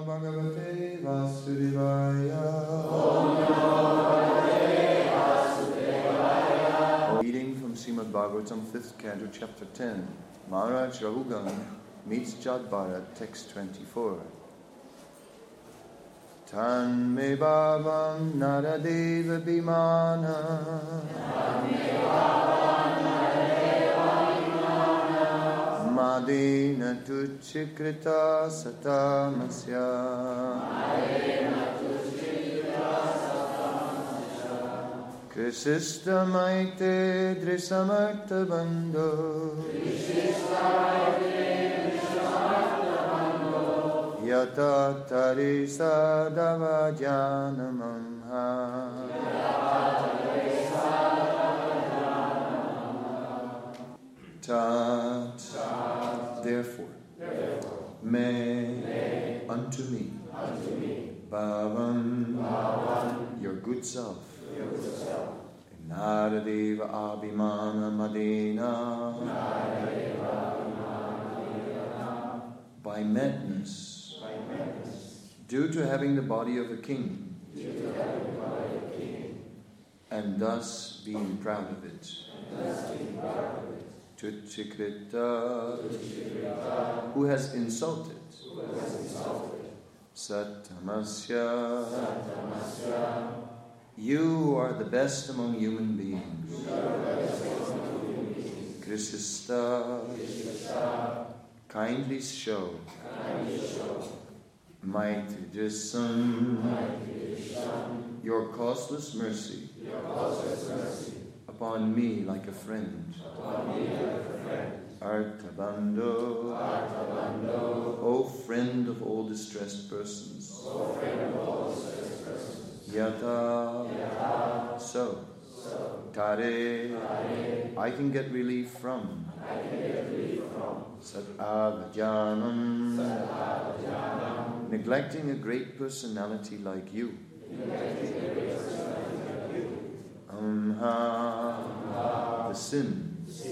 Namo Bhagavate Vasudevaya. Reading from Srimad Bhagavatam, 5th Canto, Chapter 10. Maharaj Rahugan meets Jad Bharat, text 24. Tan me bhavam naradeva bhimana madena tuchikrita satamasya krisista maite drisamarta bandho yata tarisa davajanamamha. Tat, therefore, me, unto me, bhavam, your good self, naradeva abhimana madena, by madness, due to having the body of a king, and thus being proud of it. Tuchikrita, who has insulted. Satamasya, you are the best among human beings. Krisista, kindly show. Mighty Drisam, your causeless mercy upon me like a friend. Artabandho, O friend of all distressed persons. Yata, so. Tare, I can get relief from. Sat avajanam, neglecting a great personality like you. The sin.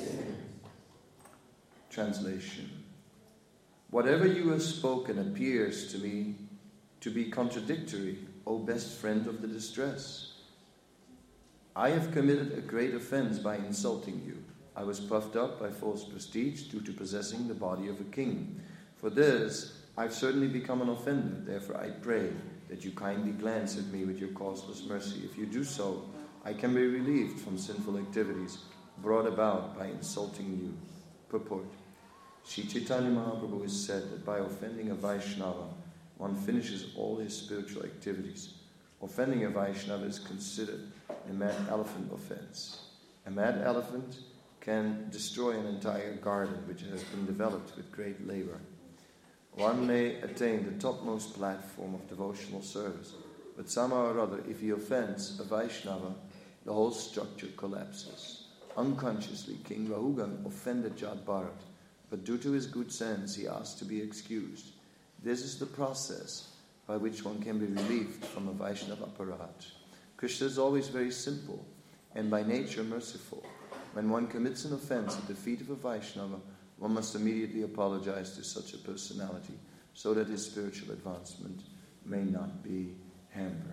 Translation. Whatever you have spoken appears to me to be contradictory, O best friend of the distress. I have committed a great offense by insulting you. I was puffed up by false prestige due to possessing the body of a king. For this, I've certainly become an offender. Therefore, I pray that you kindly glance at me with your causeless mercy. If you do so, I can be relieved from sinful activities brought about by insulting you. Purport. Sri Chaitanya Mahaprabhu has said that by offending a Vaishnava, one finishes all his spiritual activities. Offending a Vaishnava is considered a mad elephant offense. A mad elephant can destroy an entire garden which has been developed with great labor. One may attain the topmost platform of devotional service, but somehow or other, if he offends a Vaishnava, the whole structure collapses. Unconsciously, King Rahugan offended Jad Bharat, but due to his good sense, he asked to be excused. This is the process by which one can be relieved from a Vaishnava aparat. Krishna is always very simple and by nature merciful. When one commits an offense at the feet of a Vaishnava, one must immediately apologize to such a personality so that his spiritual advancement may not be hampered.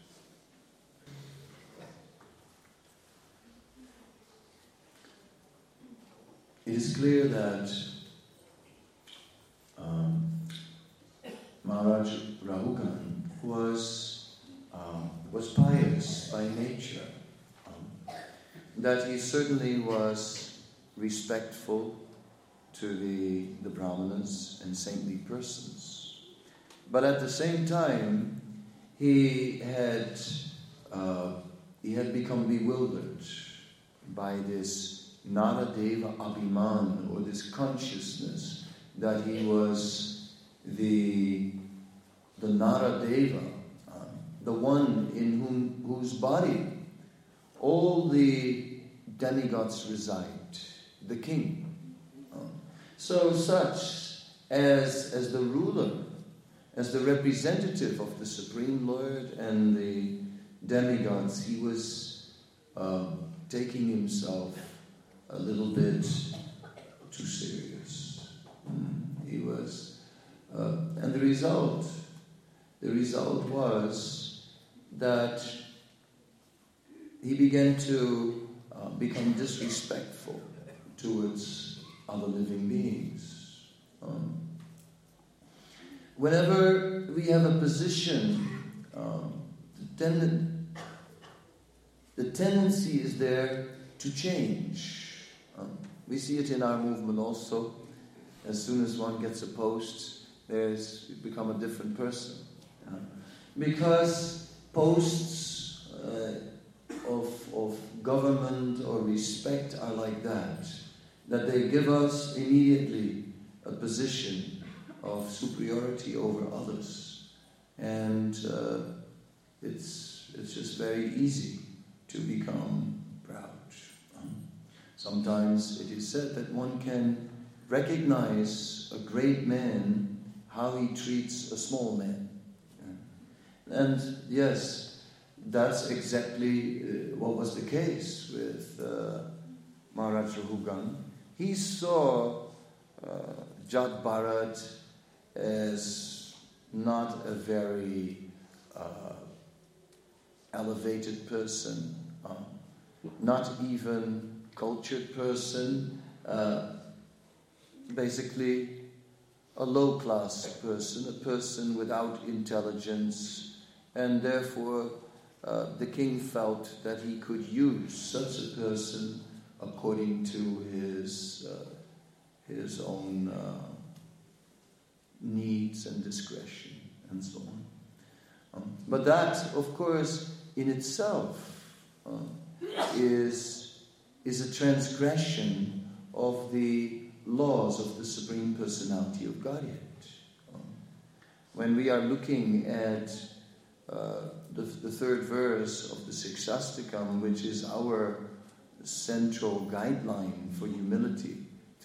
It is clear that Maharaj Rahugan was pious by nature. That he certainly was respectful to the Brahmanas and saintly persons. But at the same time, he had become bewildered by this Naradeva Abhiman, or this consciousness that he was the Naradeva, the one in whose body all the demigods reside, the king. So such as the ruler, as the representative of the Supreme Lord and the demigods, he was taking himself a little bit too serious. He was, and the result the result was that he began to become disrespectful towards other living beings. Whenever we have a position, the tendency is there to change. We see it in our movement also. As soon as one gets a post, you become a different person. Because posts of government or respect are like that they give us immediately a position of superiority over others. And it's just very easy to become proud. Sometimes it is said that one can recognize a great man how he treats a small man. And yes, that's exactly what was the case with Maharaj Rahugan. He saw Jat Bharat as not a very elevated person, not even cultured person, basically a low-class person, a person without intelligence, and therefore the king felt that he could use such a person according to his own needs and discretion and so on. But that, of course, in itself is a transgression of the laws of the Supreme Personality of Godhead. When we are looking at the third verse of the Sikshastakam, which is our central guideline for humility,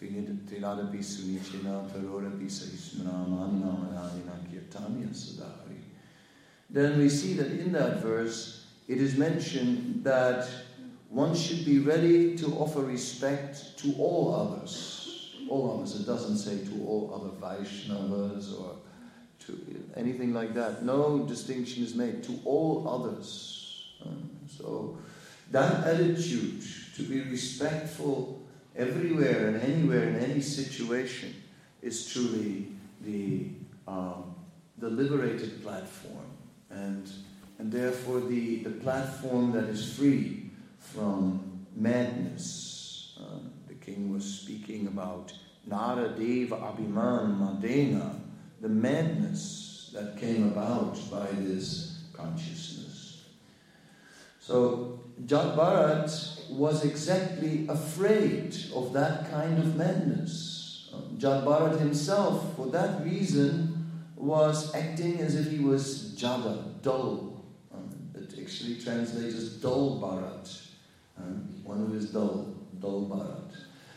then we see that in that verse it is mentioned that one should be ready to offer respect to all others. All others. It doesn't say to all other Vaishnavas or to anything like that. No distinction is made. To all others. So that attitude to be respectful everywhere and anywhere in any situation is truly the liberated platform, and therefore the platform that is free from madness. The king was speaking about Nara Deva Abhiman Madena, the madness that came about by this consciousness. So Jat Bharat was exactly afraid of that kind of madness. Jat Bharat himself, for that reason, was acting as if he was Jada, dull. It actually translates as dull Bharat. One who is dull Bharat.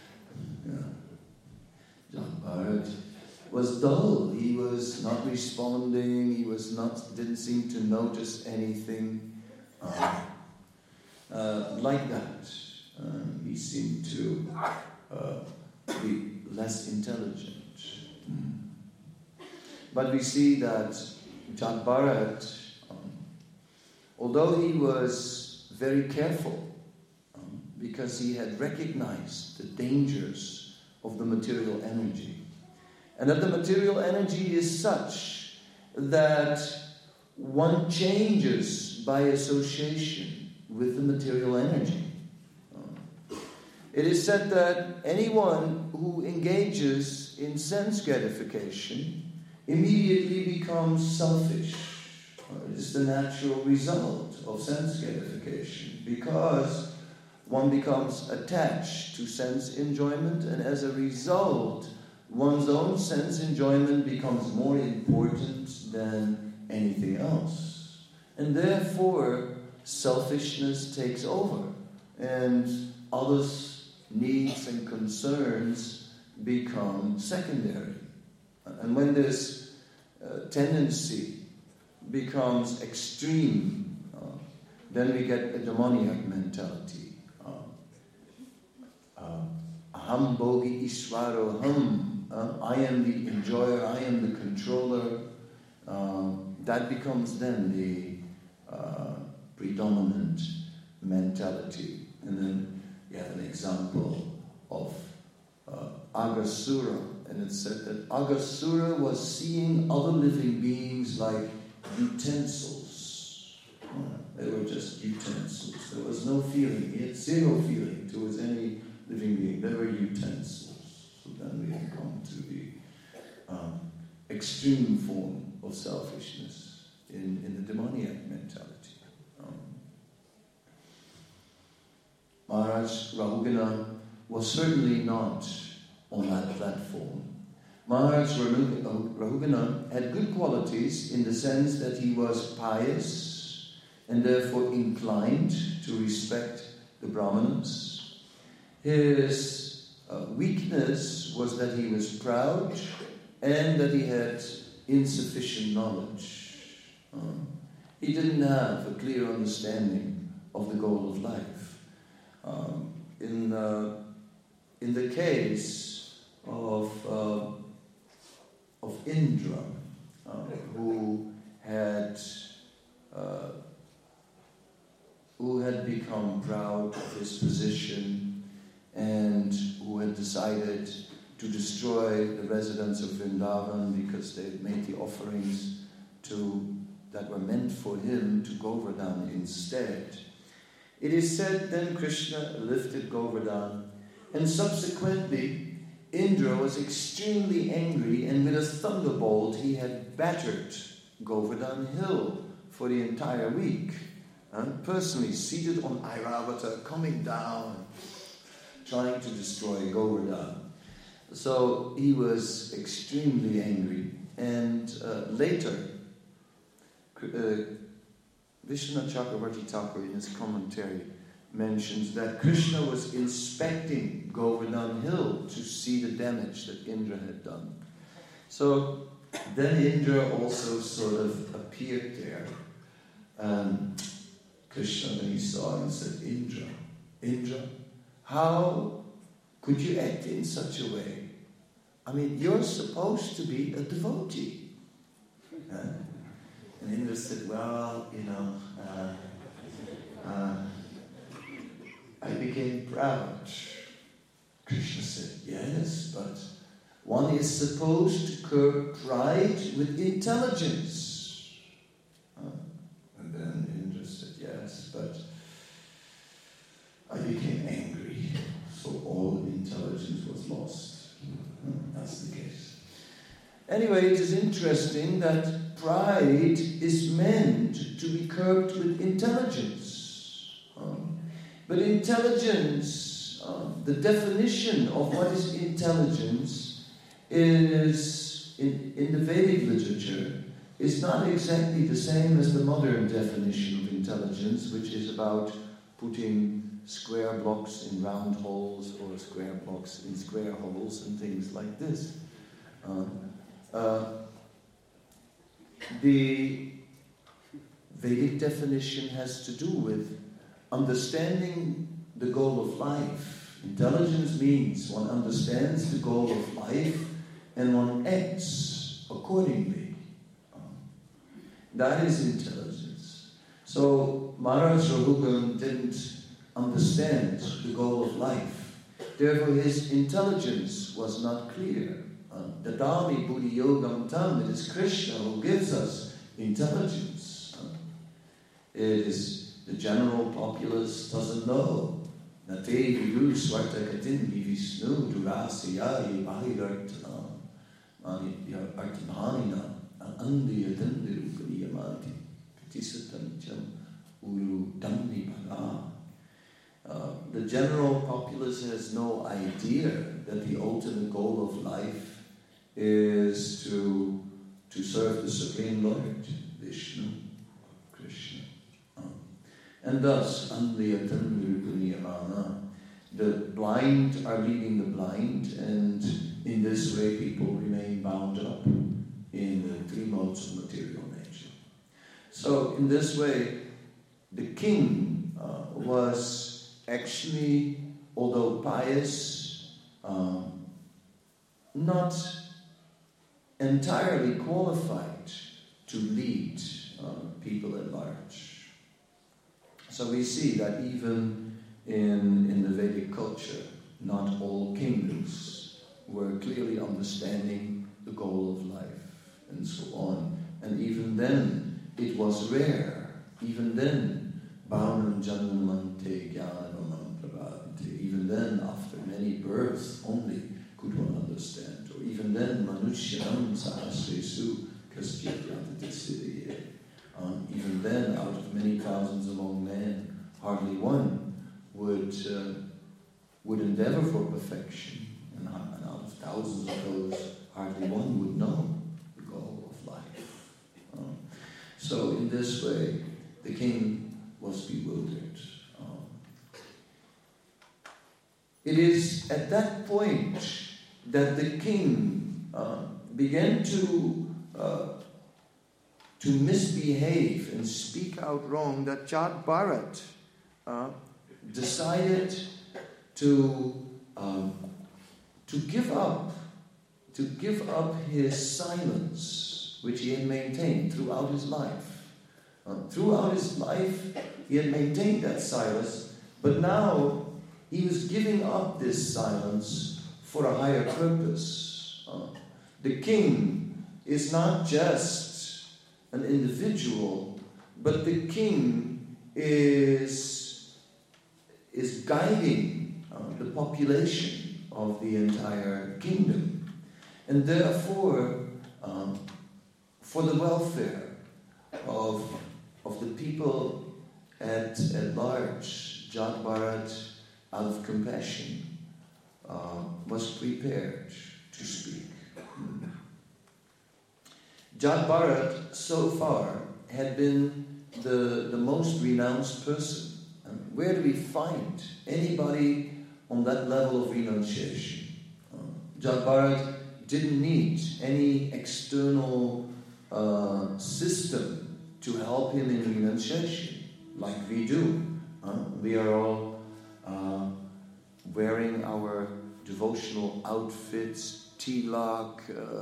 Jat Bharat was dull. He was not responding. He didn't seem to notice anything. Like that. He seemed to be less intelligent. But we see that Jat Bharat, although he was very careful, because he had recognized the dangers of the material energy, and that the material energy is such that one changes by association with the material energy. It is said that anyone who engages in sense gratification immediately becomes selfish. It is the natural result of sense gratification, because one becomes attached to sense enjoyment, and as a result, one's own sense enjoyment becomes more important than anything else. And therefore, selfishness takes over, and others' needs and concerns become secondary. And when this tendency becomes extreme, then we get a demoniac mentality. Aham bhogi ishvaro ham. I am the enjoyer, I am the controller. that becomes then the predominant mentality. And then you have an example of Aghasura, and it said that Aghasura was seeing other living beings like utensils. They were just utensils. There was no feeling. He had zero feeling towards any living being. They were utensils. So then we have come to the extreme form of selfishness in the demoniac mentality. Maharaj Rahugana was certainly not on that platform. Maharaj Rahugana had good qualities in the sense that he was pious and therefore inclined to respect the Brahmanas. His weakness was that he was proud and that he had insufficient knowledge. He didn't have a clear understanding of the goal of life. In the case of Indra, who had become proud of his position and who had decided to destroy the residents of Vrindavan because they had made the offerings that were meant for him to Govardhan instead. It is said then Krishna lifted Govardhan, and subsequently Indra was extremely angry, and with a thunderbolt he had battered Govardhan hill for the entire week. Personally seated on Airavata, coming down, trying to destroy Govardhan. So he was extremely angry, and later Vishwanath Chakravarti Thakur in his commentary mentions that Krishna was inspecting Govardhan hill to see the damage that Indra had done. So then Indra also sort of appeared there. Krishna, when he saw him, said, Indra, how could you act in such a way? I mean, you're supposed to be a devotee. And Indra said, well, I became proud. Krishna said, yes, but one is supposed to curb pride with intelligence. And then Indra said, yes, but I became angry, so all intelligence was lost. That's the case. Anyway, it is interesting that pride is meant to be curbed with intelligence. But intelligence, the definition of what is intelligence is, in the Vedic literature, is not exactly the same as the modern definition of intelligence, which is about putting square blocks in round holes or square blocks in square holes and things like this. The Vedic definition has to do with understanding the goal of life. Intelligence means one understands the goal of life and one acts accordingly. That is intelligence. So Maharaj Rahugana didn't understand the goal of life. Therefore his intelligence was not clear. Dadami buddhi yogam tam, it is Krishna who gives us intelligence. It is the general populace doesn't know. Nate vidu swarta katin vishnu durasyayi bahirartana manitya arthanina andiyatan nirupaniyamanti pitisatancham uru damni bhara. The general populace has no idea that the ultimate goal of life is to serve the Supreme Lord, Vishnu, Krishna. And thus, the blind are leading the blind, and in this way people remain bound up in the three modes of material nature. So in this way, the king was actually, although pious, not entirely qualified to lead people at large. So we see that even in the Vedic culture, not all kingdoms were clearly understanding the goal of life and so on. And even then, it was rare. Even then, Bhaunam Janmante Jnanamam Prabhavante. Even then, after many births only, could one understand. Or even then, Manushyanam Sahasresu Kasyatyatatasiddhaye. Even then, out of many thousands among men, hardly one would endeavor for perfection. And out of thousands of those, hardly one would know the goal of life. So in this way, the king was bewildered. It is at that point that the king began to misbehave and speak out wrong, that Jat Bharat decided to give up his silence, which he had maintained throughout his life. Throughout his life, he had maintained that silence, but now he was giving up this silence for a higher purpose. The king is not just an individual, but the king is guiding the population of the entire kingdom. And therefore, for the welfare of the people at large, Jat Bharat, out of compassion, was prepared to speak. Jat Bharat, so far, had been the most renounced person. Where do we find anybody on that level of renunciation? Jat Bharat didn't need any external system to help him in renunciation, like we do. We are all wearing our devotional outfits, tilak,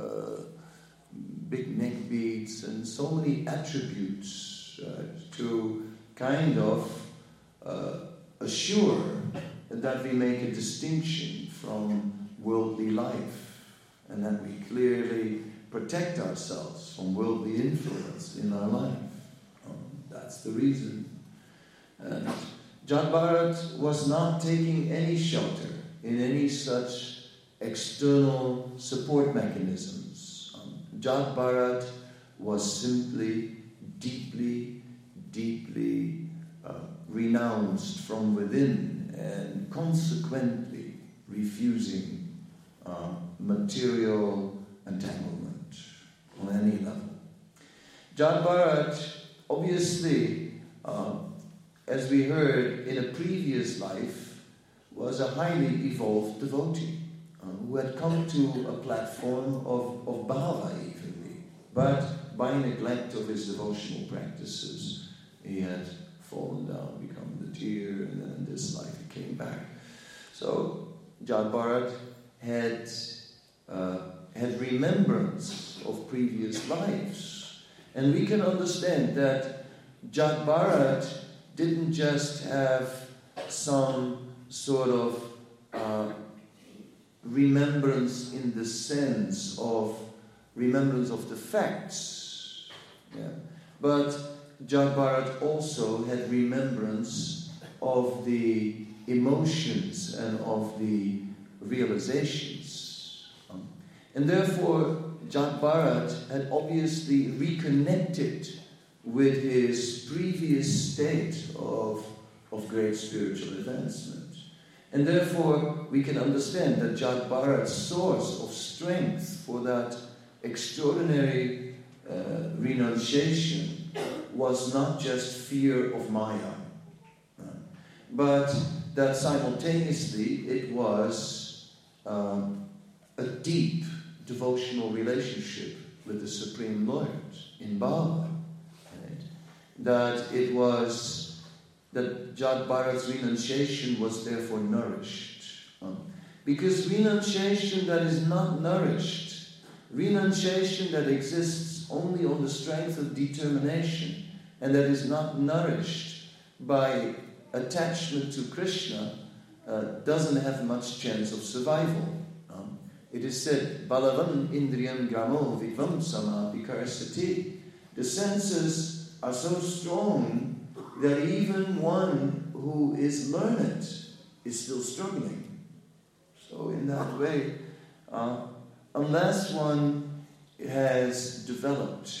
big neck beads, and so many attributes to kind of assure that we make a distinction from worldly life, and that we clearly protect ourselves from worldly influence in our life. That's the reason. And Jat Bharat was not taking any shelter in any such external support mechanisms. Jat Bharat was simply deeply renounced from within, and consequently refusing material entanglement on any level. Jat Bharat, obviously, as we heard in a previous life, was a highly evolved devotee who had come to a platform of bhava evenly, but by neglect of his devotional practices, he had fallen down, become the deer, and then in this life he came back. So Jat Bharat had remembrance of previous lives, and we can understand that Jat Bharat didn't just have some sort of remembrance in the sense of remembrance of the facts, but Jat Bharat also had remembrance of the emotions and of the realizations. And therefore, Jat Bharat had obviously reconnected with his previous state of great spiritual advancement. And therefore, we can understand that Jat Bharat's source of strength for that extraordinary renunciation was not just fear of Maya, but that simultaneously it was a deep devotional relationship with the Supreme Lord in bhava. That it was that Jat Bharat's renunciation was therefore nourished. Because renunciation that is not nourished, renunciation that exists only on the strength of determination, and that is not nourished by attachment to Krishna, doesn't have much chance of survival. It is said, Balavan Indriyam Gramo Vivam Sama Vikarsati. The senses are so strong that even one who is learned is still struggling. So in that way, unless one has developed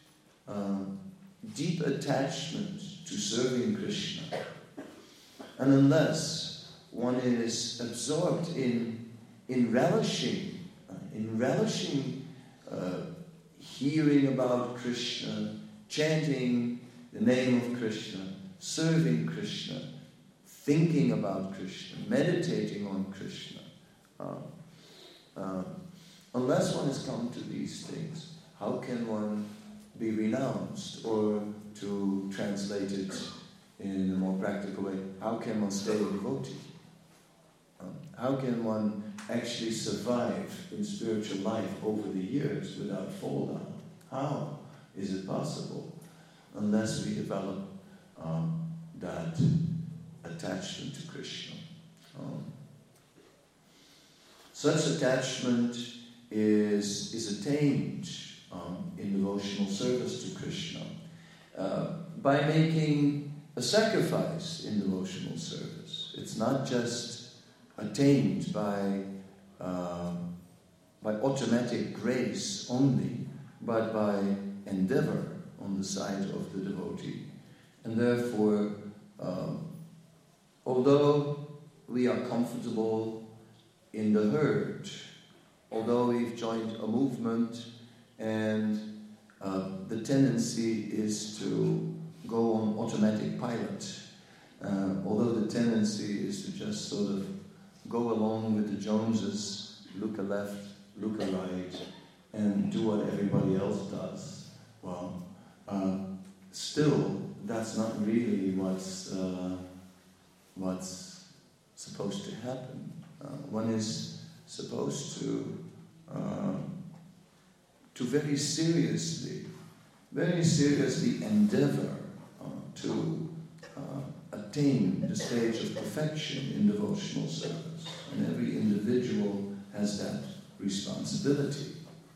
deep attachment to serving Krishna, and unless one is absorbed in relishing hearing about Krishna, chanting the name of Krishna, serving Krishna, thinking about Krishna, meditating on Krishna. Unless one has come to these things, how can one be renounced? Or to translate it in a more practical way, how can one stay a devotee? How can one actually survive in spiritual life over the years without fall down? How is it possible? Unless we develop that attachment to Krishna. Such attachment is attained in devotional service to Krishna by making a sacrifice in devotional service. It's not just attained by automatic grace only, but by endeavor on the side of the devotee. And therefore, although we are comfortable in the herd, although we've joined a movement and the tendency is to go on automatic pilot, although the tendency is to just sort of go along with the Joneses, look a left, look a right, and do what everybody else does. Well, still, that's not really what's supposed to happen. One is supposed to very seriously endeavor to attain the stage of perfection in devotional service. And every individual has that responsibility.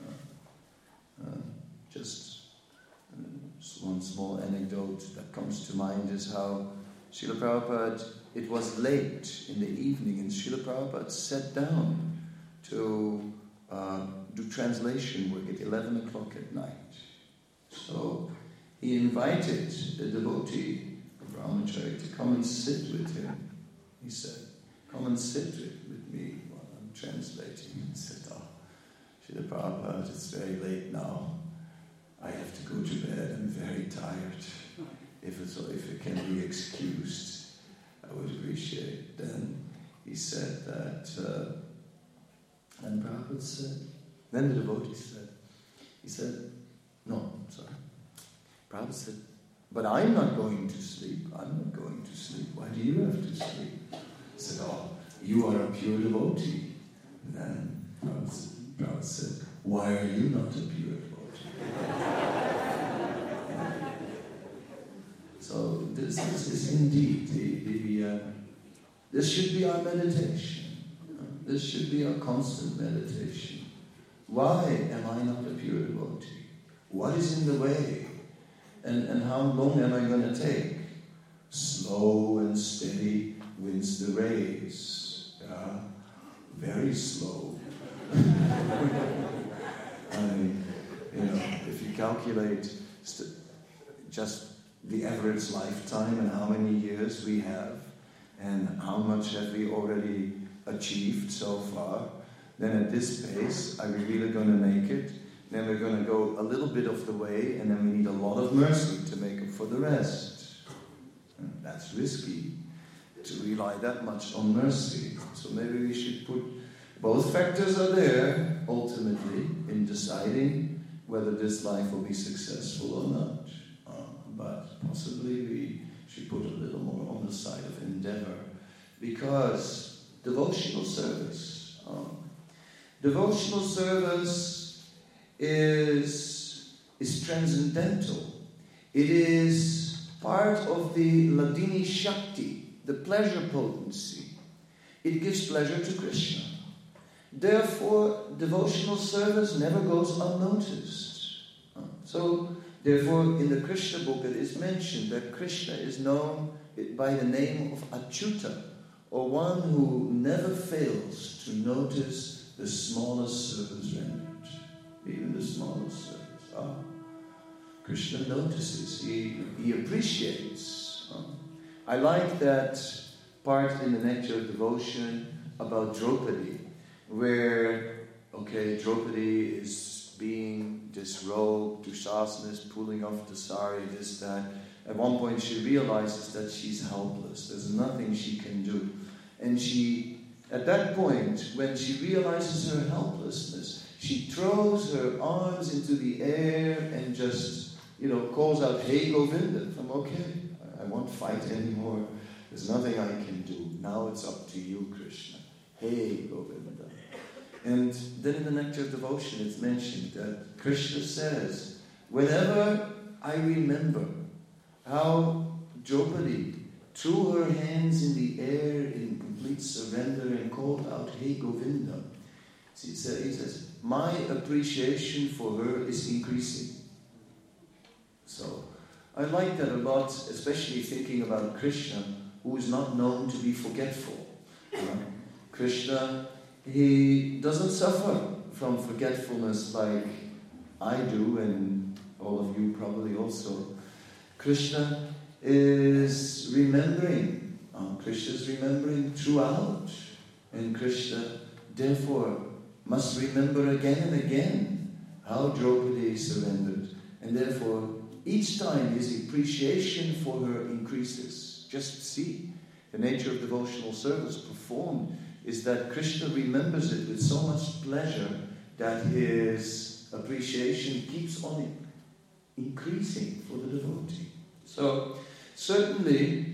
Just one small anecdote that comes to mind is how Srila Prabhupada, it was late in the evening, and Srila Prabhupada sat down to do translation work at 11 o'clock at night. So he invited a devotee, a brahmachari, to come and sit with him. He said, "Come and sit with me while I'm translating." He said, "Oh, Srila Prabhupada, it's very late now. I have to go to bed. I'm very tired. If it can be excused, I would appreciate it." Then he said that, and Prabhupada said, then the devotee said, Prabhupada said, "But I'm not going to sleep. I'm not going to sleep. Why do you have to sleep?" He said, "Oh, you are a pure devotee." And then Prabhupada said, "Why are you not a pure devotee?" So this is indeed this should be our meditation. This should be our constant meditation. Why am I not a pure devotee? What is in the way? And how long am I going to take? Slow and steady wins the race. Yeah? Very slow. I mean, if you calculate just the average lifetime and how many years we have and how much have we already achieved so far, then at this pace, are we really going to make it? Then we're going to go a little bit of the way, and then we need a lot of mercy to make up for the rest. And that's risky, to rely that much on mercy. So maybe we should put, both factors are there, ultimately, in deciding whether this life will be successful or not. But possibly we should put a little more on the side of endeavor, because devotional service is is transcendental. It is part of the Hladini Shakti, the pleasure potency. It gives pleasure to Krishna. Therefore, devotional service never goes unnoticed. So, therefore, in the Krishna book it is mentioned that Krishna is known by the name of Achyuta, or one who never fails to notice the smallest service rendered. Even the smallest service. Krishna notices, he appreciates. I like that part in the Nectar of Devotion about Draupadi, where, Draupadi is being disrobed, Dushasana is pulling off the sari, this, that. At one point she realizes that she's helpless. There's nothing she can do. And at that point, when she realizes her helplessness, she throws her arms into the air and just, calls out, "Hey Govinda," I'm okay. I won't fight anymore. There's nothing I can do. Now it's up to you, Krishna. Hey Govinda. And then in the Nectar of Devotion it's mentioned that Krishna says, whenever I remember how Draupadi threw her hands in the air in complete surrender and called out, "Hey Govinda," he says, my appreciation for her is increasing. So, I like that a lot, especially thinking about Krishna, who is not known to be forgetful. Krishna, he doesn't suffer from forgetfulness like I do, and all of you probably also. Krishna is remembering. Krishna is remembering throughout. And Krishna, therefore, must remember again and again how Draupadi surrendered. And therefore, each time his appreciation for her increases. Just see, the nature of devotional service performed is that Krishna remembers it with so much pleasure that his appreciation keeps on increasing for the devotee. So, certainly,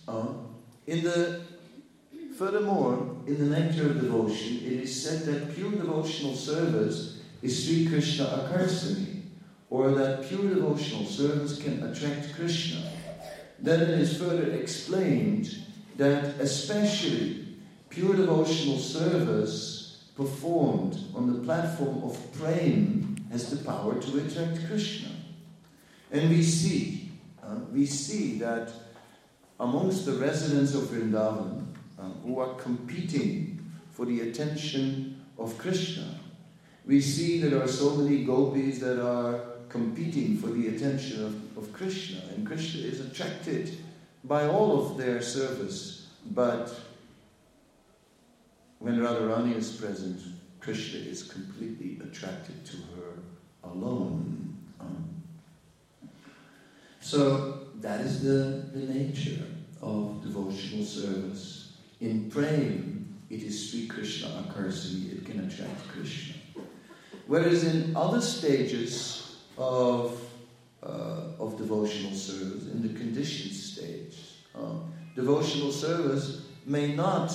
furthermore, in the Nectar of Devotion, it is said that pure devotional service is Sri Krishna Akarsani, or that pure devotional service can attract Krishna. Then it is further explained that especially pure devotional service performed on the platform of prema has the power to attract Krishna. And we see that amongst the residents of Vrindavan who are competing for the attention of Krishna, we see that there are so many gopis that are competing for the attention of Krishna, and Krishna is attracted by all of their service. But when Radharani is present, Krishna is completely attracted to her alone. So that is the nature of devotional service. In prema, it is Sri Krishna Akarsani, it can attract Krishna. Whereas in other stages of devotional service, in the conditioned stage, devotional service may not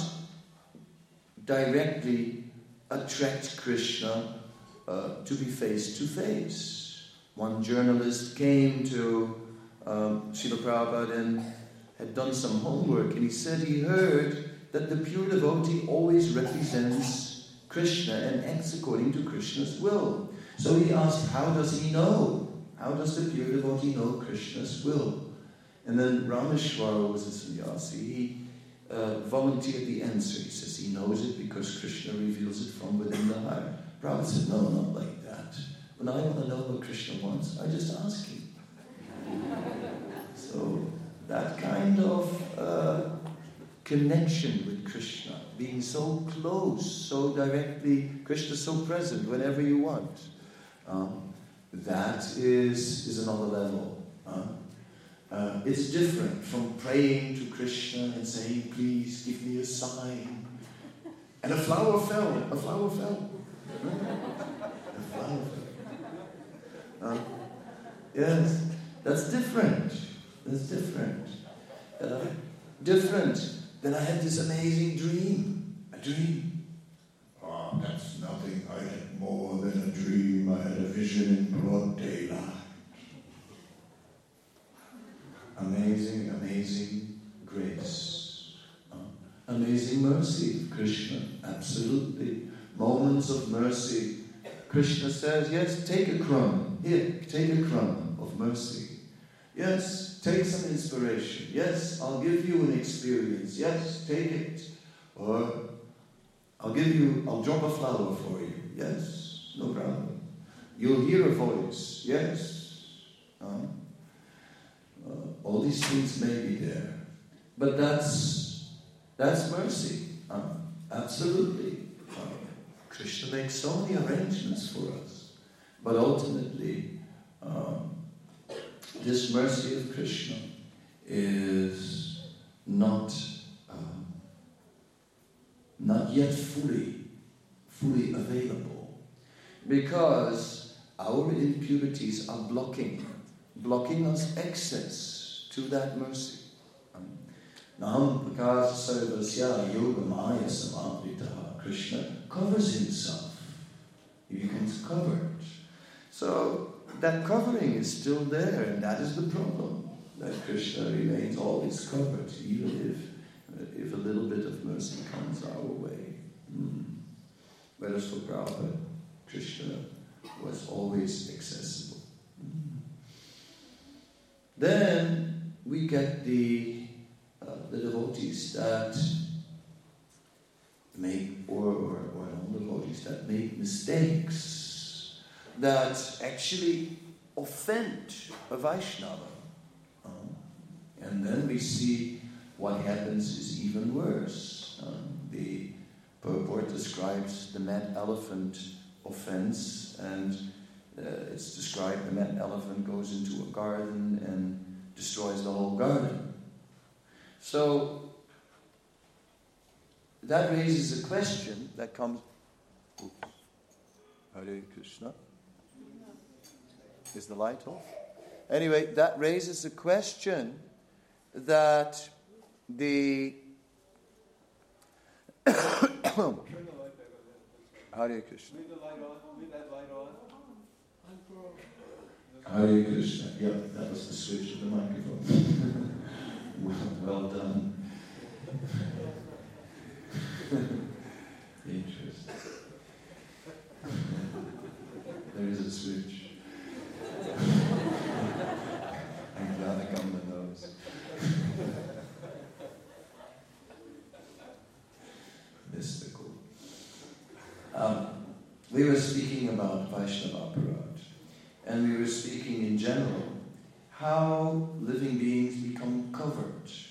directly attract Krishna to be face to face. One journalist came to Srila Prabhupada and had done some homework, and he said he heard that the pure devotee always represents Krishna and acts according to Krishna's will. So he asked, how does he know? How does the pure devotee know Krishna's will? And then Rameshwara was a sannyasi. He volunteered the answer. He says he knows it because Krishna reveals it from within the heart. Prabhupada said, no, not like that. When I want to know what Krishna wants, I just ask him. So that kind of connection with Krishna, being so close, so directly, Krishna so present whenever you want, that is another level. It's different from praying to Krishna and saying, please give me a sign. And a flower fell. A flower fell. Yes, that's different. That's different. Different than I had this amazing dream. A dream. Oh, that's nothing. I had more than a dream. I had a vision in broad daylight. amazing grace. Amazing mercy of Krishna, absolutely. Moments of mercy. Krishna says, yes, take a crumb. Here, take a crumb of mercy. Yes, take some inspiration. Yes, I'll give you an experience. Yes, take it. Or I'll drop a flower for you. Yes, no problem. You'll hear a voice. Yes. All these things may be there. But that's mercy. Absolutely. Krishna makes so many arrangements for us. But ultimately, this mercy of Krishna is not yet fully available, because our impurities are blocking us access to that mercy. Krishna covers himself. He becomes covered. So that covering is still there, and that is the problem. That Krishna remains always covered, even if a little bit of mercy comes our way. Whereas for Prabhupada, Krishna was always accessible. Then we get the devotees that make, or non-devotees that make mistakes that actually offend a Vaishnava. And then we see what happens is even worse. The purport describes the mad elephant offense, and it's described the mad elephant goes into a garden and destroys the whole garden. So that raises a question that comes. Hare Krishna. Is the light off? Anyway, that raises a question that the Hare Krishna. Hare Krishna. Yeah, that was the switch of the microphone. Well done. Interesting. There is a switch. I'm glad I come to those. Mystical. We were speaking about Vaishnava Aparad, and we were speaking in general how living beings become covered.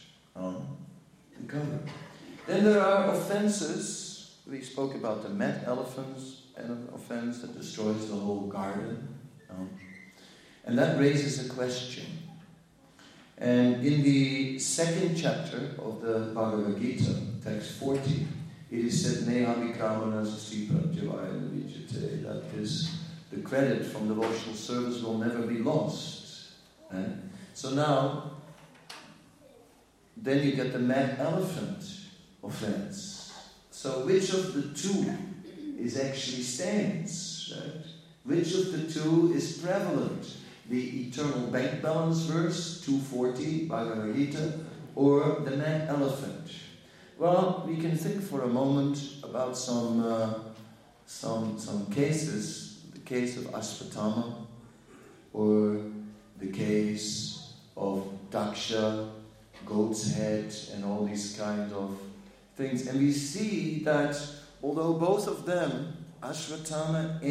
Then there are offenses. We spoke about the mad elephants, and an offense that destroys the whole garden. And that raises a question. And in the second chapter of the Bhagavad Gita, text 40, it is said, Neha Vikramana Sasti Pratyavaya Navijate, that the credit from devotional service will never be lost. Right? So now, then you get the mad elephant offense. So which of the two is actually stands? Right? Which of the two is prevalent? The eternal bank balance verse, 240, Bhagavad Gita, or the mad elephant? Well, we can think for a moment about some cases. The case of Ashvatthama, or the case of Daksha, goat's head, and all these kind of things. And we see that although both of them, Ashvatthama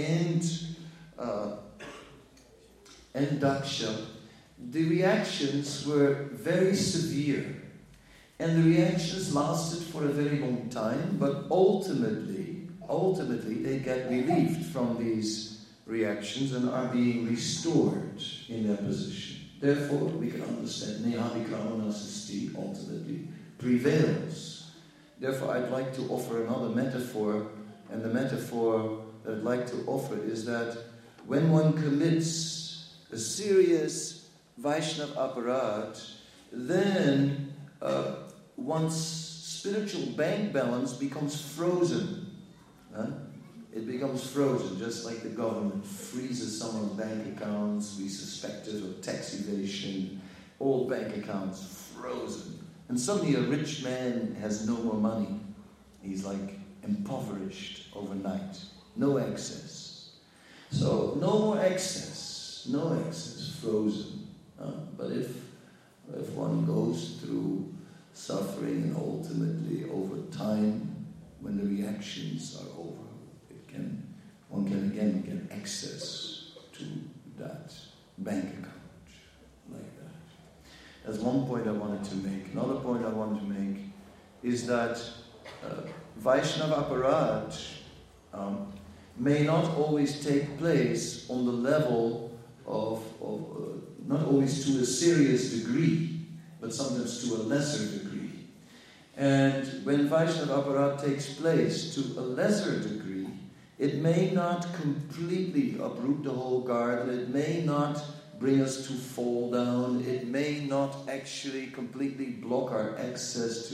and Daksha, the reactions were very severe. And the reactions lasted for a very long time, but ultimately they get relieved from these reactions and are being restored in their position. Therefore, we can understand Neha Vikramana Sasti ultimately prevails. Therefore, I'd like to offer another metaphor, and the metaphor that I'd like to offer is that when one commits a serious Vaishnava Aparad, then one's spiritual bank balance becomes frozen. It becomes frozen, just like the government freezes someone's bank accounts. We suspect it of tax evasion, all bank accounts frozen. And suddenly a rich man has no more money. He's like impoverished overnight. No excess. So no more excess. No excess. Frozen. But if one goes through suffering and ultimately over time, when the reactions are over, one can again get access to that bank account like that. That's one point I wanted to make. Another point I wanted to make is that Vaishnava aparad may not always take place on the level of not always to a serious degree, but sometimes to a lesser degree. And when Vaishnava aparad takes place to a lesser degree, it may not completely uproot the whole garden, it may not bring us to fall down, it may not actually completely block our access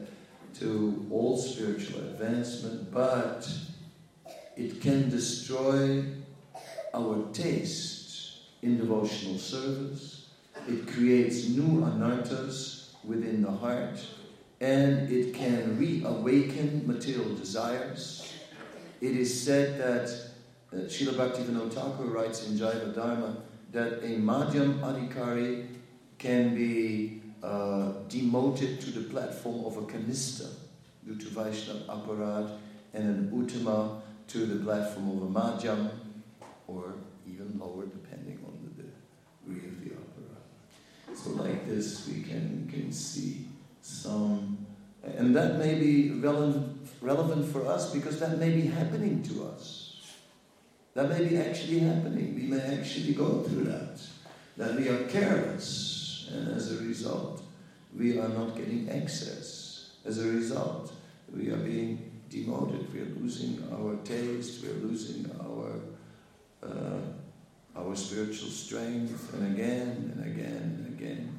to all spiritual advancement, but it can destroy our taste in devotional service. It creates new anarthas within the heart, and it can reawaken material desires. It is said that Srila Bhaktivinoda Thakur writes in Jaiva Dharma that a Madhyam Adhikari can be demoted to the platform of a Kanista due to Vaishnava aparad, and an Uttama to the platform of a Madhyam, or even lower depending on the degree of the aparad. So like this we can see some, and that may be relevant for us because that may be happening to us. That may be actually happening. We may actually go through that we are careless, and as a result we are not getting access. As a result we are being demoted, we are losing our taste, we are losing our spiritual strength, and again and again and again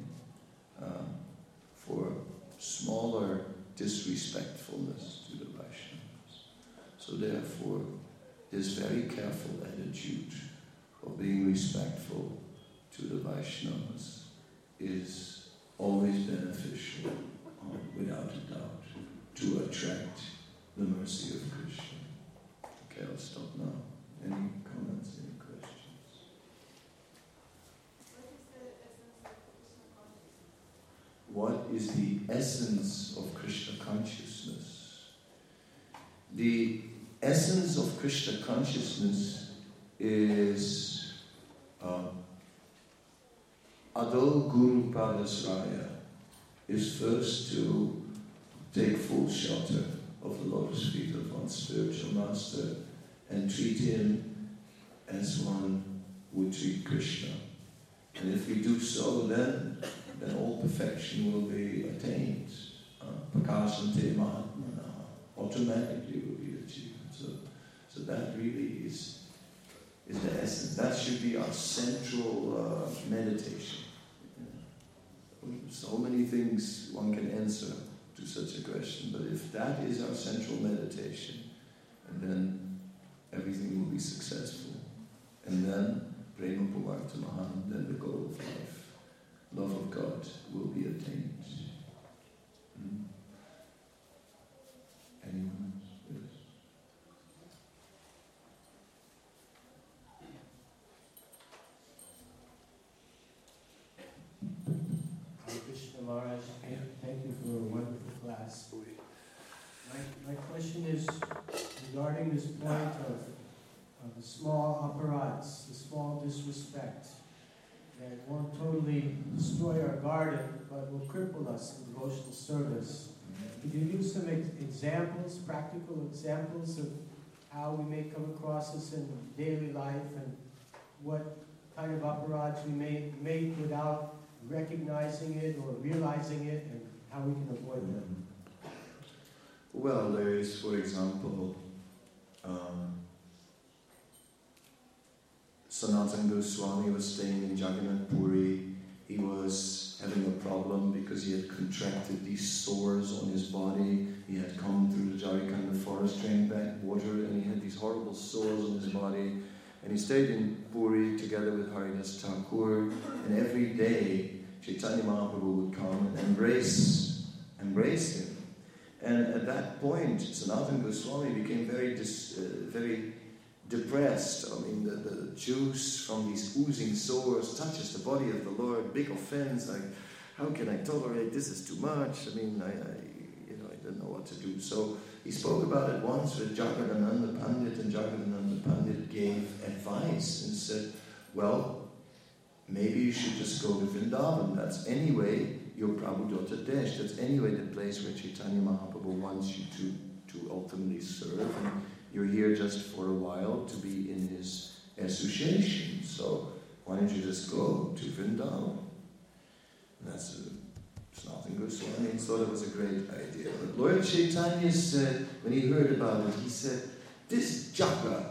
for smaller disrespectfulness to the Vaishnavas. So therefore, this very careful attitude of being respectful to the Vaishnavas is always beneficial, without a doubt, to attract the mercy of Krishna. Okay, I'll stop now. Any comments, any questions? What is the essence of Krishna consciousness? The essence of Krishna consciousness is Ado Guru Padasraya, is first to take full shelter of the lotus feet of one's spiritual master and treat him as one would treat Krishna. And if we do so, then all perfection will be attained. Prakashante Mahatmana automatically will be achieved. So that really is the essence. That should be our central meditation. So many things one can answer to such a question, but if that is our central meditation, and then everything will be successful. And then Prema Pumartha Mahan, then the goal of life, love of God, will be attained. Anyone else? Yes. Hare Krishna Maharaj, thank you for a wonderful class. My question is regarding this point of the small apparatus, the small disrespect, that won't totally destroy our garden, but will cripple us in devotional service. Could you use some examples, practical examples of how we may come across this in daily life, and what kind of apparatus we may make without recognizing it or realizing it, and how we can avoid them? Well, there is, for example, Sanatana Goswami was staying in Jagannath Puri. He was having a problem because he had contracted these sores on his body. He had come through the Jharikanda forest, drank back water, and he had these horrible sores on his body. And he stayed in Puri together with Haridas Thakur, and every day Chaitanya Mahaprabhu would come and embrace him. And at that point, Sanatana Goswami became very depressed. I mean, the juice from these oozing sores touches the body of the Lord. Big offense. Like, how can I tolerate this? Is too much. I mean, I didn't know what to do. So he spoke about it once with Jagadananda Pandit, and Jagadananda Pandit gave advice and said, well, maybe you should just go to Vrindavan. That's anyway your Prabhupada Desh. That's anyway the place where Chaitanya Mahaprabhu wants you to ultimately serve. And you're here just for a while to be in his association. So why don't you just go to Vrindavan? Sanatana Goswami thought it was a great idea. But Lord Chaitanya said, when he heard about it, he said, this Jaga,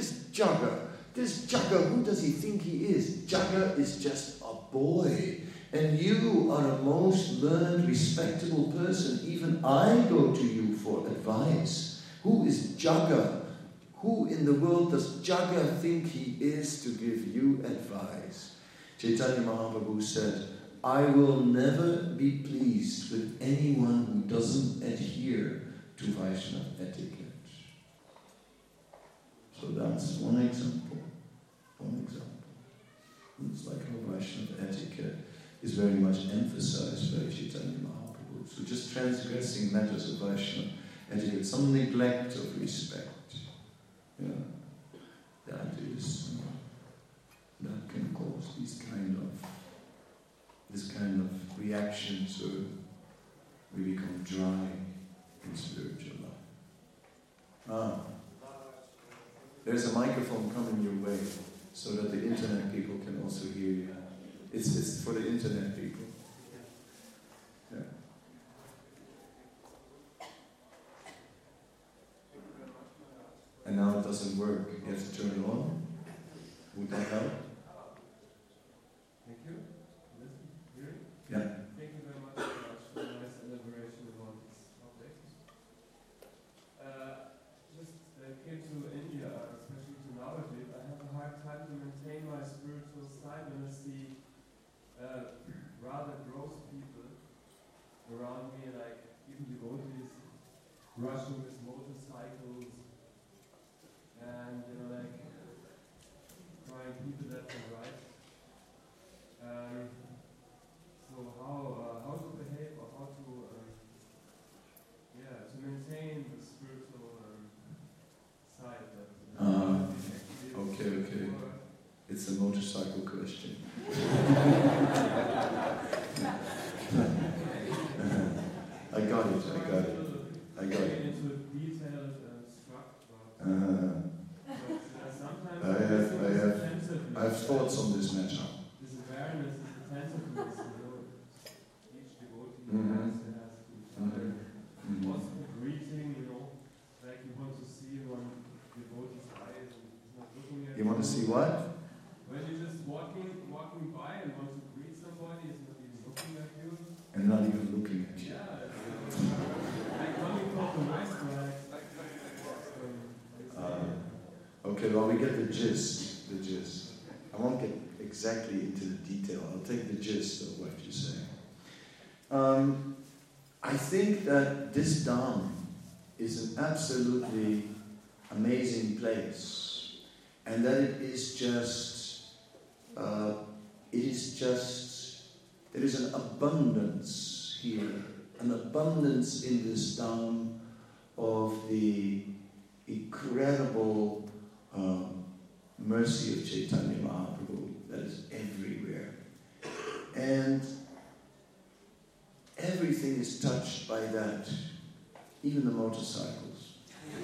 who does he think he is? Jaga is just a boy. And you are a most learned, respectable person. Even I go to you for advice. Who is Jaga? Who in the world does Jaga think he is to give you advice? Chaitanya Mahaprabhu said, I will never be pleased with anyone who doesn't adhere to Vaishnava etiquette. So that's one example. It's like how Vaishnava etiquette is very much emphasized by Chaitanya Mahaprabhu. So just transgressing matters of Vaishnava etiquette, some neglect of respect, that can cause this kind of reactions where we become dry in spiritual life. There's a microphone coming your way so that the internet people can also hear you. It's for the internet people. Yeah. And now it doesn't work. You have to turn it on. Would that help? Thank you. Yeah. Thank you very much for a nice elaboration about this topic. Just came to India, especially to Navadvip. I have a hard time to maintain my spiritual side when I see rather gross people around me, like even devotees rushing with motorcycles and like trying people left and right. So how to behave or how to maintain the spiritual side that okay. It's a motorcycle question. I got it. Into detailed structure. Sometimes I have thoughts on this matter. This awareness, this attentiveness, each devotee has to each other. Also the greeting, like you want to see one devotee's eyes and he's not looking at you. You want to see what? When you're just walking by and want to greet somebody, he's not even looking at you. And not even looking at you. Yeah, like coming from the nice guy. Okay, well, we get the gist. I won't get exactly into the detail. I'll take the gist of what you're saying. I think that this Dham is an absolutely amazing place, and that there is an abundance here, an abundance in this Dham of the incredible mercy of Chaitanya Mahaprabhu that is everywhere. And everything is touched by that, even the motorcycles.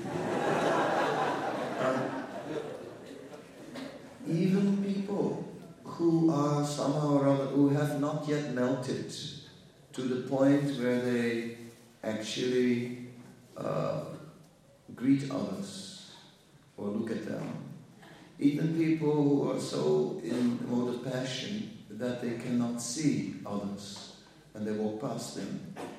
Even people who are somehow or other, who have not yet melted to the point where they actually greet others or look at them. Even people who are so in the mode of passion that they cannot see others and they walk past them.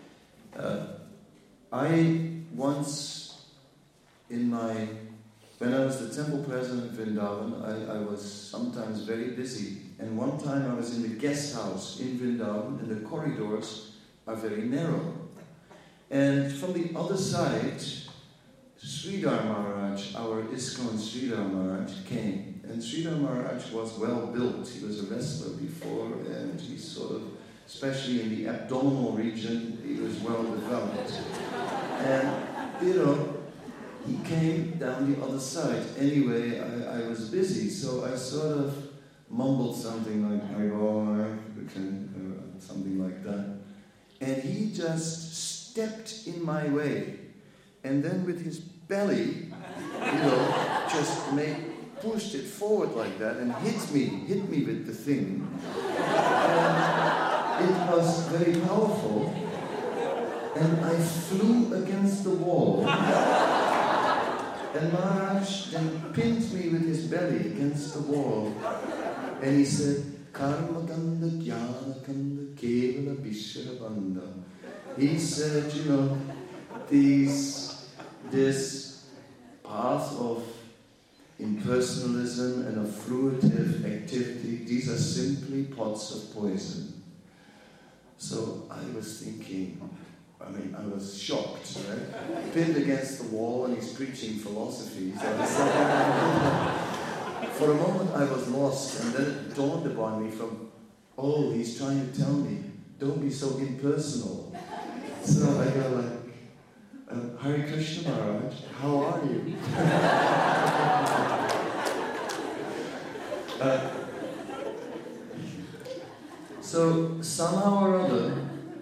I once, when I was the temple president in Vrindavan, I was sometimes very busy And one time I was in the guest house in Vrindavan, and the corridors are very narrow. And from the other side, Sridhar Maharaj, our ISKCON Sridhar Maharaj, came. And Sridhar Maharaj was well built. He was a wrestler before, and he sort of, especially in the abdominal region, he was well developed. And, you know, he came down the other side. Anyway, I was busy, so I sort of mumbled something like, something like that. And he just stepped in my way. And then with his belly, just pushed it forward like that and hit me with the thing. And it was very powerful. And I flew against the wall. And Maharaj then pinned me with his belly against the wall. And he said, Karma Kanda Jnana Kanda Kevala Vishravanda. He said, this path of impersonalism and of fruitive activity, these are simply pots of poison. So I was thinking, I was shocked, right? Pinned against the wall and he's preaching philosophy. So for a moment I was lost, and then it dawned upon me he's trying to tell me, don't be so impersonal. So I go like, Hare Krishna Maharaj, how are you? So somehow or other,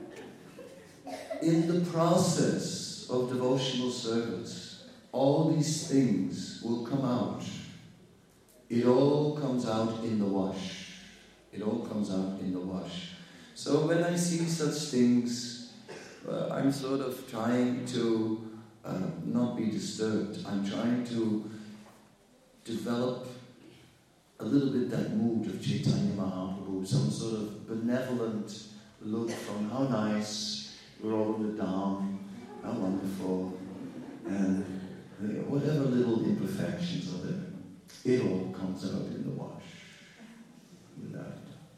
in the process of devotional service, all these things will come out. It all comes out in the wash. It all comes out in the wash. So when I see such things, I'm sort of trying to not be disturbed. I'm trying to develop a little bit that mood of Chaitanya Mahaprabhu, some sort of benevolent look from how nice, we're all in the Dham, how wonderful, and whatever little imperfections are there, it all comes out in the wash. Without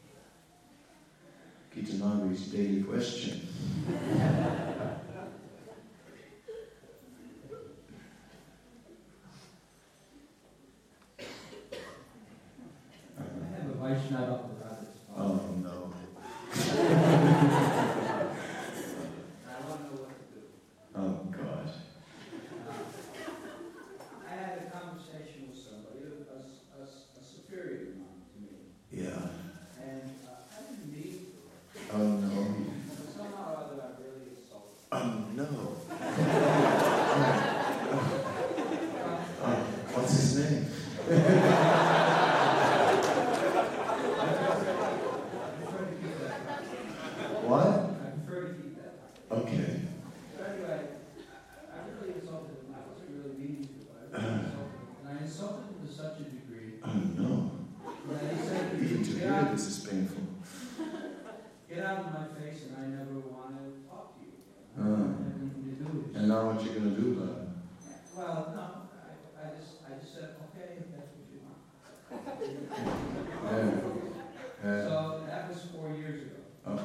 Kitanagari's daily question. I have a Vaishnava Apparat. Oh no. I want to know what to do. Oh God. I had a conversation with somebody, a superior to me, Yeah. and I didn't mean to. Oh no. But somehow or other I really insulted. Oh no. What's his name? What? I prefer to keep that. Okay. But anyway, I really insulted him. I wasn't really meaning to, but I really insulted him. And I insulted him to such a degree Oh no. that he said to me, Even to hear this is painful. get out of my face and I never want to talk to you. I don't have anything to do with you. And now what you gonna do about it? Well, no, I just said, okay, if that's what you want. So that was 4 years ago.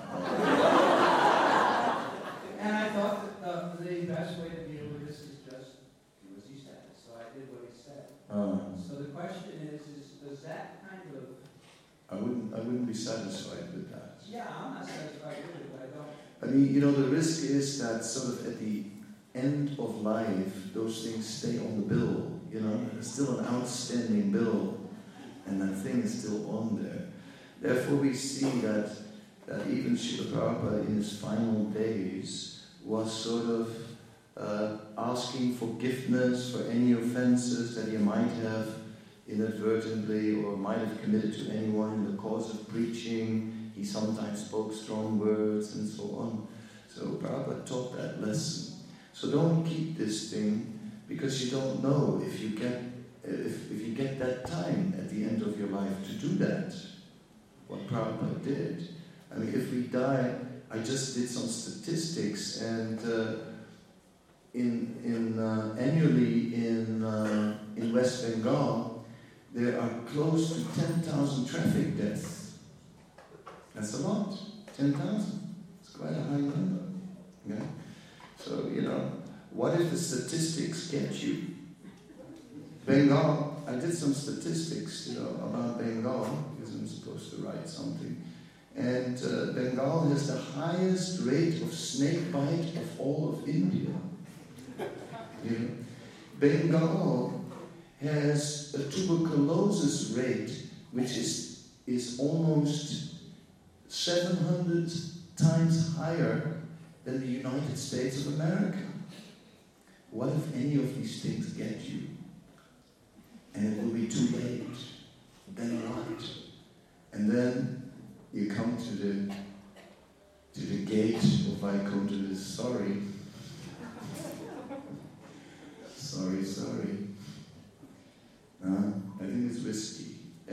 And I thought that the best way to deal with this is just do as he said. So I did what he said. So the question is does that kind of... I wouldn't be satisfied with that. Yeah, I'm not satisfied with it, but I don't... I mean, the risk is that sort of at the end of life, those things stay on the bill, It's still an outstanding bill, and that thing is still on there. Therefore, we see that even Srila Prabhupada in his final days was sort of asking forgiveness for any offenses that he might have inadvertently or might have committed to anyone in the course of preaching. He sometimes spoke strong words and so on. So Prabhupada taught that lesson. So don't keep this thing, because you don't know if you get that time at the end of your life to do that. What Prabhupada did. I mean, if we die, I just did some statistics, and annually in West Bengal, there are close to 10,000 traffic deaths. That's a lot. 10,000. It's quite a high number. Okay? So, what if the statistics get you? Bengal, I did some statistics, about Bengal, because I'm supposed to write something. And Bengal has the highest rate of snake bite of all of India. Bengal has a tuberculosis rate which is almost 700 times higher than the United States of America. What if any of these things get you? And it will be too late. Then what? And then you come to the gate of Vaikuntha. Sorry. Sorry. I think it's risky.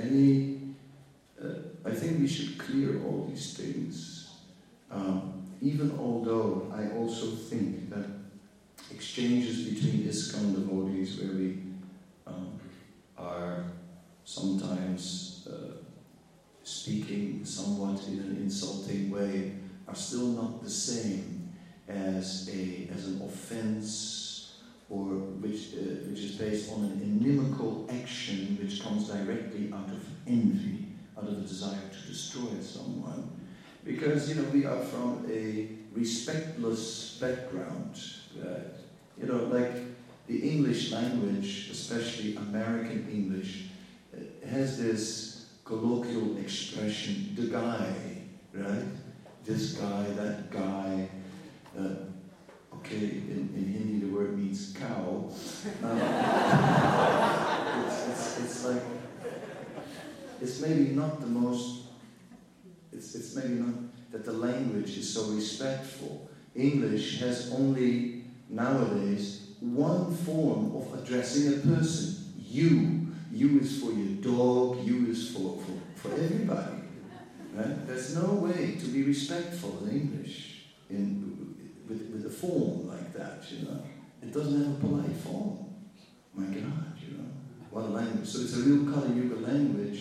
I think we should clear all these things. Even although I also think that exchanges between ISKCON devotees, where we are sometimes speaking somewhat in an insulting way, are still not the same as an offense, or which is based on an inimical action which comes directly out of envy, out of the desire to destroy someone. Because, we are from a respectless background. Like the English language, especially American English, has this colloquial expression, the guy, right? This guy, that guy. Okay, in Hindi the word means cow. It's like, it's maybe not the most, it's maybe not that the language is so respectful. English has only, nowadays, one form of addressing a person. You. You is for your dog, you is for everybody. Right? There's no way to be respectful in English with a form like that, It doesn't have a polite form. My God, what a language. So it's a real Kali Yuga language.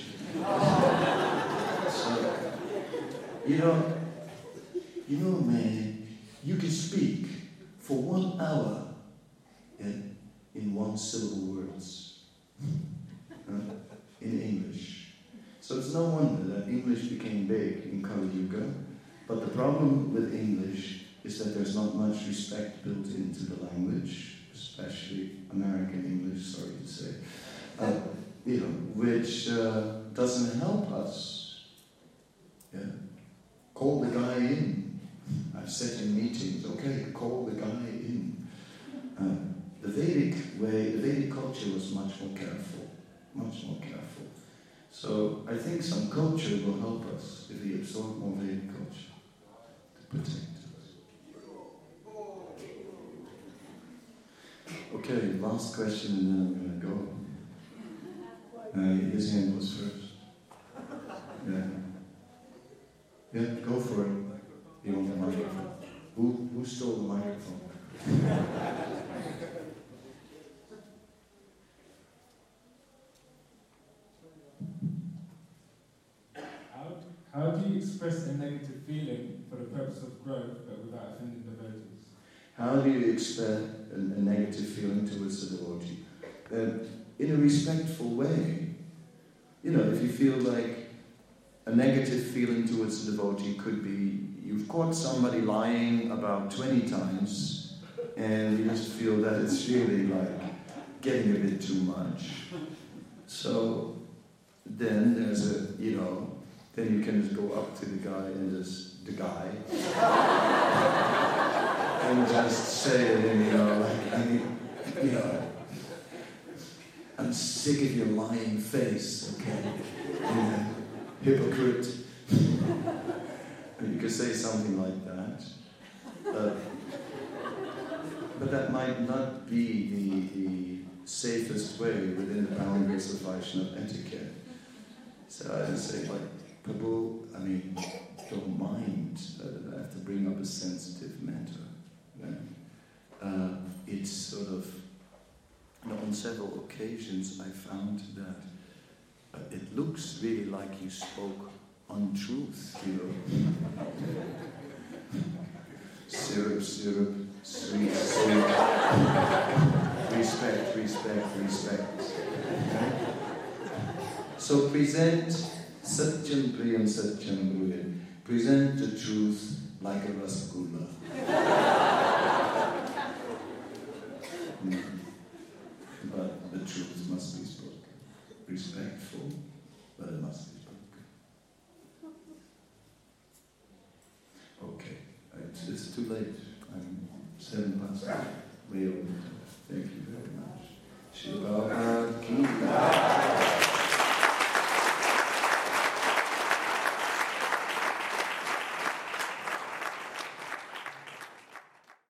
So, man, you can speak for 1 hour in one-syllable words. In English. So it's no wonder that English became big in Kali Yuga, but the problem with English is that there's not much respect built into the language, especially American English, sorry to say, which doesn't help us. Yeah? Call the guy in. I've said in meetings, okay, call the guy in. The Vedic culture was much more careful. So I think some culture will help us if we absorb more Vedic culture to protect us. Okay, last question and then I'm going to go. His hand was first. Yeah, go for it. You want the microphone? Who stole the microphone? How do you express a negative feeling for the purpose of growth but without offending devotees? How do you express a negative feeling towards the devotee? In a respectful way. If you feel like a negative feeling towards the devotee could be you've caught somebody lying about 20 times and you just feel that it's really like getting a bit too much. So then there's then you can just go up to the guy and and just say to him, I'm sick of your lying face, okay? Hypocrite. You could say something like that. But that might not be the safest way within the boundaries of Vaishnava etiquette. So I would say, Prabhu, don't mind that I have to bring up a sensitive matter. It's sort of, on several occasions I found that it looks really like you spoke untruth, Syrup, sweet. Respect. Okay? So present Satyam Priyam Satyam Brute. Present the truth like a rasgulla. But the truth must be spoken. Respectful, but it must be spoken. Okay, it's too late. I'm 7 past.